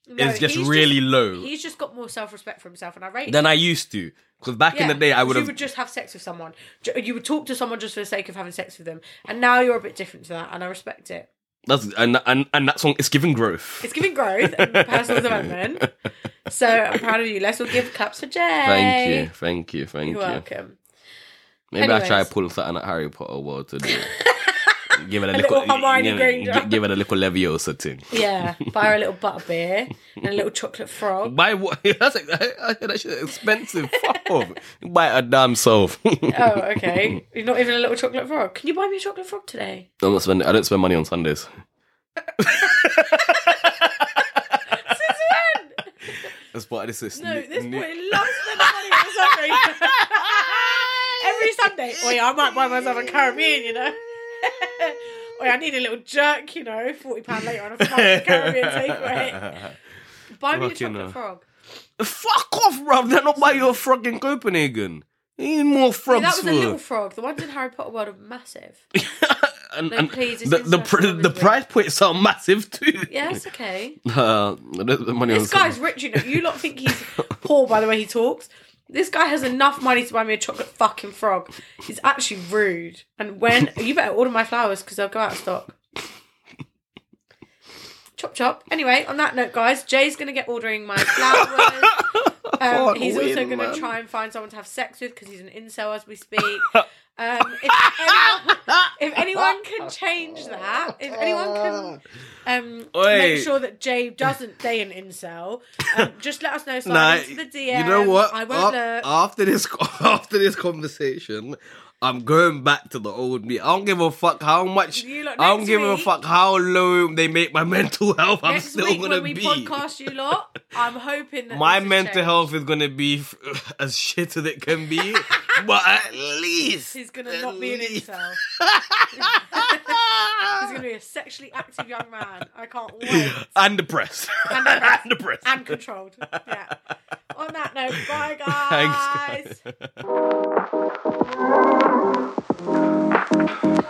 No, is just he's really just- low He's just got more self-respect for himself, and I rate than it. I used to. Because back in the day, I 'cause would You have. would just have sex with someone. Ju- You would talk to someone just for the sake of having sex with them, and now you're a bit different to that, and I respect it. That's and and and that song is giving growth. It's giving growth and personal development. So I'm proud of you. Let's all give claps for Jay. Thank you, thank you, thank You're you. welcome. Maybe Anyways. I try to pull something at Harry Potter world to do. Give it a, A little, little Hermione you know, Granger. gi- Give it a little Leviosa thing. Yeah, buy her a little butter beer and a little chocolate frog. Buy what? That's like, I, I heard that shit expensive. Fuck off. Buy a damn self. Oh, okay. You're not even a little chocolate frog. Can you buy me a chocolate frog today? I'm not spending. I don't spend money on Sundays. Since when? That's part of this. Is No, new- this new- boy loves spending money on Sunday. Every Sunday. Oh yeah, I might buy myself a Caribbean, you know. Oh yeah, I need a little jerk, you know. Forty pound later on a fucking Caribbean takeaway. Buy me a Fucking chocolate hell. frog. Fuck off, bruv. They're not by your frog in Copenhagen. You need more Yeah, frogs that was for. a little frog. The ones in Harry Potter World are massive. and, No, and please, it's the the, international pr- the business. price points are massive too. Yeah, it's okay. Uh, the, the money This on guy's rich, you know. You lot think he's poor by the way he talks. This guy has enough money to buy me a chocolate fucking frog. He's actually rude. And when you better order my flowers because they'll go out of stock. Chop chop. Anyway, on that note, guys, Jay's gonna get ordering my flowers. Um, can't he's win, also gonna man. try and find someone to have sex with because he's an incel as we speak. Um, if, anyone, if anyone can change that, if anyone can um, Oi. make sure that Jay doesn't date an incel, um, just let us know. Slide Nah, into the D M. you know what? I won't Af- look. After this, after this conversation, I'm going back to the old me. I don't give a fuck how much. You lot, I don't next give a week- fuck how low they make my mental health. I'm Next still week gonna when we be. podcast you lot, I'm hoping that My this has mental changed. health is gonna be f- as shit as it can be, but at least He's gonna at not be an least- incel. He's gonna be a sexually active young man. I can't wait. and depressed, And depressed. and depressed. And controlled. Yeah. On that note, bye guys. Thanks, guys.